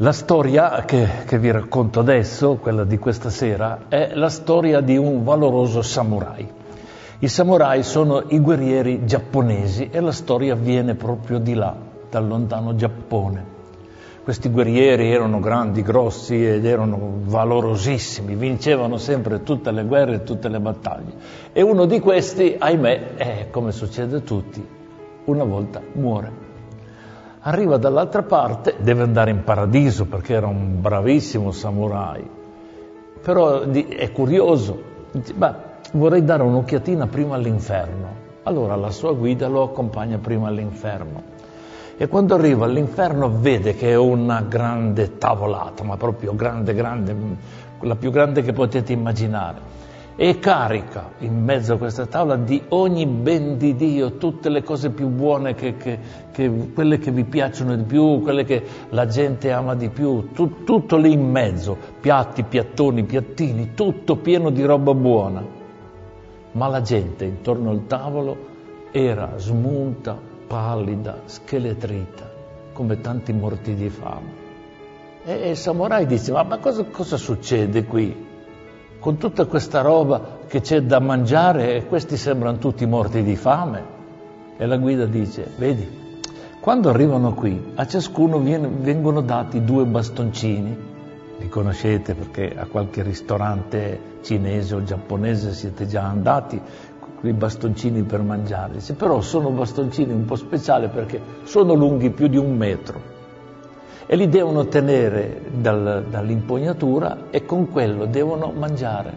La storia che vi racconto adesso, quella di questa sera, è la storia di un valoroso samurai. I samurai sono i guerrieri giapponesi e la storia viene proprio di là, dal lontano Giappone. Questi guerrieri erano grandi, grossi ed erano valorosissimi, vincevano sempre tutte le guerre e tutte le battaglie. E uno di questi, ahimè, come succede a tutti, una volta muore. Arriva dall'altra parte, deve andare in paradiso perché era un bravissimo samurai, però è curioso, dice, vorrei dare un'occhiatina prima all'inferno. Allora la sua guida lo accompagna prima all'inferno e quando arriva all'inferno vede che è una grande tavolata, ma proprio grande, la più grande che potete immaginare. E carica in mezzo a questa tavola di ogni ben di Dio, tutte le cose più buone, quelle che vi piacciono di più, quelle che la gente ama di più, tutto lì in mezzo, piatti, piattoni, piattini, tutto pieno di roba buona. Ma la gente intorno al tavolo era smunta, pallida, scheletrita, come tanti morti di fame. E il samurai dice, ma cosa succede qui? Con tutta questa roba che c'è da mangiare e questi sembrano tutti morti di fame. E la guida dice, vedi, quando arrivano qui a ciascuno vengono dati 2 bastoncini, li conoscete perché a qualche ristorante cinese o giapponese siete già andati, quei bastoncini per mangiare. Dice, però sono bastoncini un po' speciali perché sono lunghi più di 1 metro. E li devono tenere dall'impugnatura e con quello devono mangiare.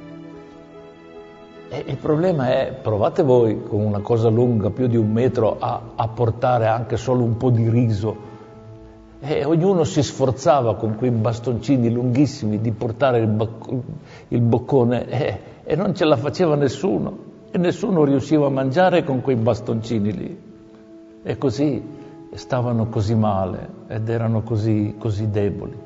E il problema è, provate voi con una cosa lunga più di 1 metro a portare anche solo un po' di riso. E ognuno si sforzava con quei bastoncini lunghissimi di portare il boccone e non ce la faceva nessuno. E nessuno riusciva a mangiare con quei bastoncini lì. E così stavano così male ed erano così deboli.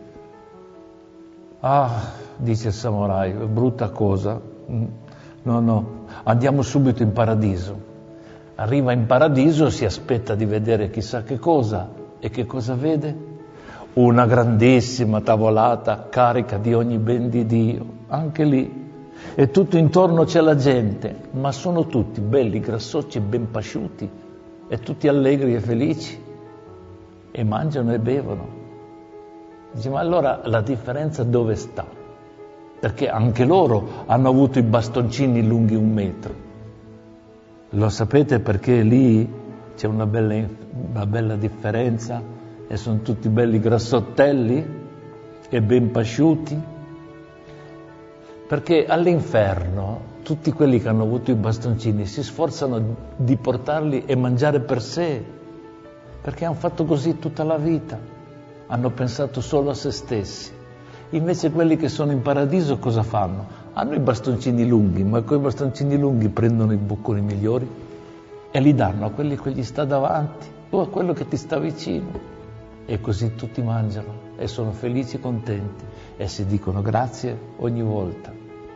Dice il samurai, brutta cosa. No, andiamo subito in paradiso. Arriva in paradiso, si aspetta di vedere chissà che cosa. E che cosa vede? Una grandissima tavolata carica di ogni ben di Dio, anche lì. E tutto intorno c'è la gente, ma sono tutti belli, grassocci e ben pasciuti, e tutti allegri e felici. E mangiano e bevono. Dice, ma allora la differenza dove sta? Perché anche loro hanno avuto i bastoncini lunghi 1 metro. Lo sapete perché lì c'è una bella differenza e sono tutti belli grassottelli e ben pasciuti? Perché all'inferno tutti quelli che hanno avuto i bastoncini si sforzano di portarli e mangiare per sé. Perché hanno fatto così tutta la vita, hanno pensato solo a se stessi. Invece quelli che sono in paradiso cosa fanno? Hanno i bastoncini lunghi, ma con i bastoncini lunghi prendono i bocconi migliori e li danno a quelli che gli sta davanti o a quello che ti sta vicino. E così tutti mangiano e sono felici e contenti e si dicono grazie ogni volta.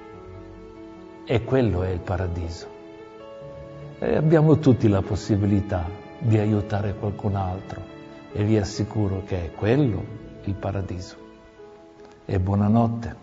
E quello è il paradiso. E abbiamo tutti la possibilità di aiutare qualcun altro e vi assicuro che è quello il paradiso. E buonanotte.